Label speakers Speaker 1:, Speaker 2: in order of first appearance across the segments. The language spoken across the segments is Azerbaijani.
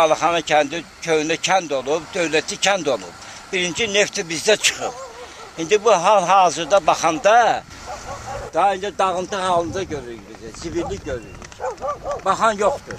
Speaker 1: Balaxana kəndi köhnə kənd olub, dövlətli kənd olub. Birinci nefti bizdə çıxıb. İndi bu hal-hazırda baxanda daha indi dağıntı halında görürük bizi, zibillik görürük. Baxan yoxdur.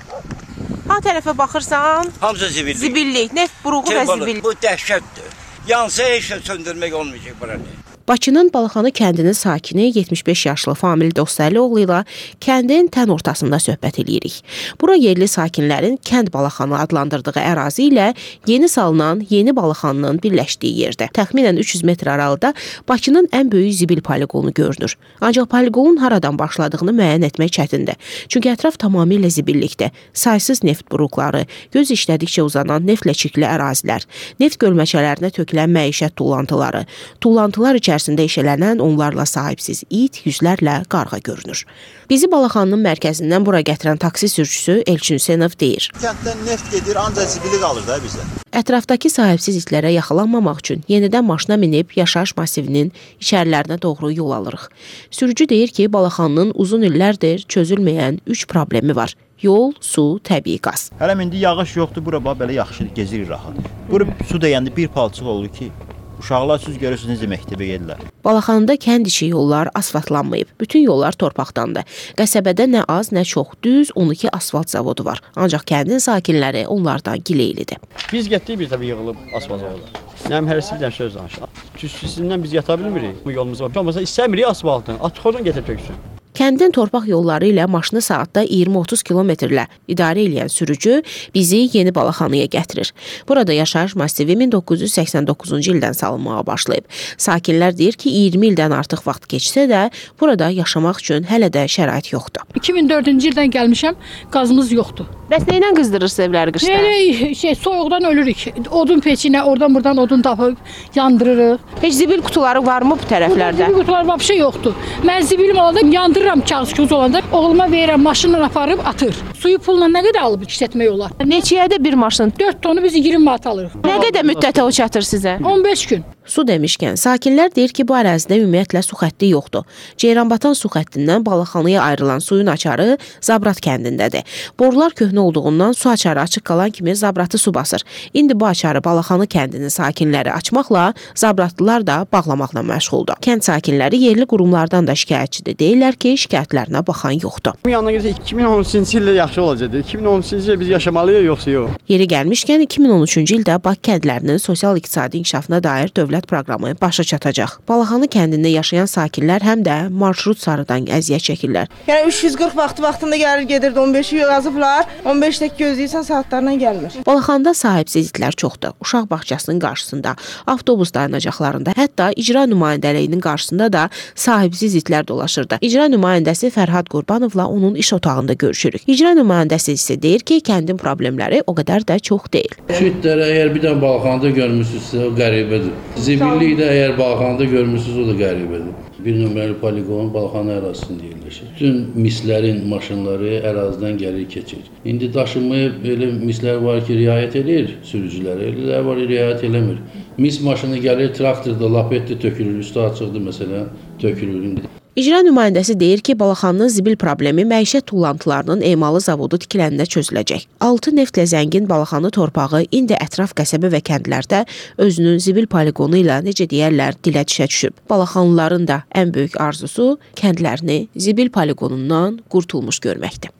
Speaker 2: Ha tərəfə baxırsan?
Speaker 1: Hamısı zibillik.
Speaker 2: Zibillik, neft buruğu və zibillik.
Speaker 1: Bu dəhşətdir. Yansa heç şey söndürmək olmayacaq buranı.
Speaker 2: Bakının Balaxanı kəndinin sakini 75 yaşlı Famil Dostəlioğlu ilə kəndin tən ortasında söhbət edirik. Bura yerli sakinlərin kənd Balaxanı adlandırdığı ərazi ilə yeni salınan Yeni Balaxanının birləşdiyi yerdə. Təxminən 300 metr aralıda Bakının ən böyük zibil poliqonu görünür. Ancaq poliqonun haradan başladığını müəyyən etmək çətindir. Çünki ətraf tamamilə zibillikdir. Saysız neft buruqları, göz işlədikcə uzanan neftlə çirkli ərazilər, neft gölməçələrinə tökülən məişət tullantılar içərisində işələnən onlarla sahibsiz it, yüzlərlə qarğa görünür. Bizi Balaxanının mərkəzindən bura gətirən taksi sürücüsü Elçin Hüseynov deyir.
Speaker 3: Kənddən neft gedir, ancaq zibili qalır da bizdə.
Speaker 2: Ətrafdakı sahibsiz itlərə yaxalanmamaq üçün yenidən maşına minib yaşayış masivinin içərilərinə doğru yol alırıq. Sürücü deyir ki, Balaxanının uzun illərdir çözülməyən 3 problemi var. Yol, su, təbii qaz.
Speaker 3: Hələm indi yağış yoxdur, bura bax belə yaxşıdır, gezirik rahat. Bura su dəyəndə bir palçıq olur ki, uşaqlar siz görürsünüz necə məktəbə gedirlər.
Speaker 2: Balaxanında kənd içi yollar asfaltlanmayıb. Bütün yollar torpaqdandır. Qəsəbədə nə az, nə çox düz 12 asfalt zavodu var. Ancaq kəndin sakinləri onlardan gileylidir.
Speaker 4: Biz getdik bir təbii yığılıb asfalt zavodu. Nəm hərəsi bir dənə söz danışır. Tüstüsündən biz yata bilmirik. Bu yolumuz var. Olmasa istəmirik asfaltını. Atıq oradan getirib töksün.
Speaker 2: Kəndin torpaq yolları ilə maşını saatda 20-30 kilometrlə idarə edən sürücü bizi Yeni Balaxanıya gətirir. Burada yaşayış masivi 1989-cu ildən salınmağa başlayıb. Sakinlər deyir ki, 20 ildən artıq vaxt keçsə də burada yaşamaq üçün hələ də şərait yoxdur.
Speaker 5: 2004-cü ildən gəlmişəm, qazımız yoxdur.
Speaker 2: Bəs nə ilə qızdırırsınız evləri qışda?
Speaker 5: Soyuqdan ölürük. Odun peçinə, oradan-buradan odun tapıb yandırırıq.
Speaker 2: Heç zibil kutuları varmı bu tərəflərdə?
Speaker 5: Zibil kutuları vəbşə yoxdur. Mən zibilim olanda yandırıram kağız olanda, oğluma verirəm, maşınla aparıb atır. Suyu pulla nə qədər alıb işlətmək olar?
Speaker 2: Neçəyədə bir maşın?
Speaker 5: 4 tonu biz 20 manat alırıq.
Speaker 2: Nə qədər müddətə o çatır sizə?
Speaker 5: 15 gün.
Speaker 2: Su demişkən, sakinlər deyir ki, bu ərazidə ümumiyyətlə su xətti yoxdur. Ceyranbatan su xəttindən Balaxanıya ayrılan suyun açarı Zabrat kəndindədir. Borular köhnə olduğundan su açarı açıq qalan kimi Zabratı su basır. İndi bu açarı Balaxanı kəndinin sakinləri açmaqla, Zabratlılar da bağlamaqla məşğuldur. Kənd sakinləri yerli qurumlardan da şikayətçidir. Deyirlər ki, şikayətlərinə baxan yoxdur.
Speaker 4: Yanına gəlsə 2013-cü ildə yaxşı olacaqdı. 2013-cü ildə biz yaşamalıyıq yoxsa yox?
Speaker 2: Yeri gəlmişkən 2013-cü ildə Bakı kəndlərinin sosial-iqtisadi inkişafına dair dövlət proqramı başa çatacaq. Balaxanı kəndində yaşayan sakinlər həm də marşrut sarıdan əziyyət çəkirlər.
Speaker 6: Yəni 340 vaxtında gəlir gedirdi, 15-i yazıblar, 15 dəqiqə gözləyirsən saatlarla gəlmir.
Speaker 2: Balaxanda sahibsiz itlər çoxdur. Uşaq bağçasının qarşısında, avtobus dayanacaqlarında, hətta icra nümayəndəliyinin qarşısında da sahibsiz itlər dolaşırdı. İcra nümayəndəsi Fərhad Qurbanovla onun iş otağında görüşürük. İcra nümayəndəsi isə deyir ki, kəndin problemləri o qədər də çox deyil.
Speaker 7: Şu itləri əgər bir dənə Balaxanada görmüsünüzsə, o qəribədir. Zibilliyi də əgər Balaxanada görmüsünüz, o da qəribədir. Bir nömrəli poliqon Balaxanı ərazisində yerləşir. Bütün mislərin maşınları ərazidən gəlir keçir. İndi daşınmayıb belə mislər var ki, riayət edir sürücülər, elələr var, riayət eləmir. Mis maşını gəlir, traktorda lapetdə tökülür, üstü açıqdır məsələn, tökülür.
Speaker 2: İcra nümayəndəsi deyir ki, Balaxanının zibil problemi məişət tullantılarının emalı zavodu tikiləndə çözüləcək. 6 neftlə zəngin Balaxanı torpağı indi ətraf qəsəbə və kəndlərdə özünün zibil poliqonu ilə necə deyərlər dilə dişə düşüb. Balaxanlıların da ən böyük arzusu kəndlərini zibil poliqonundan qurtulmuş görməkdir.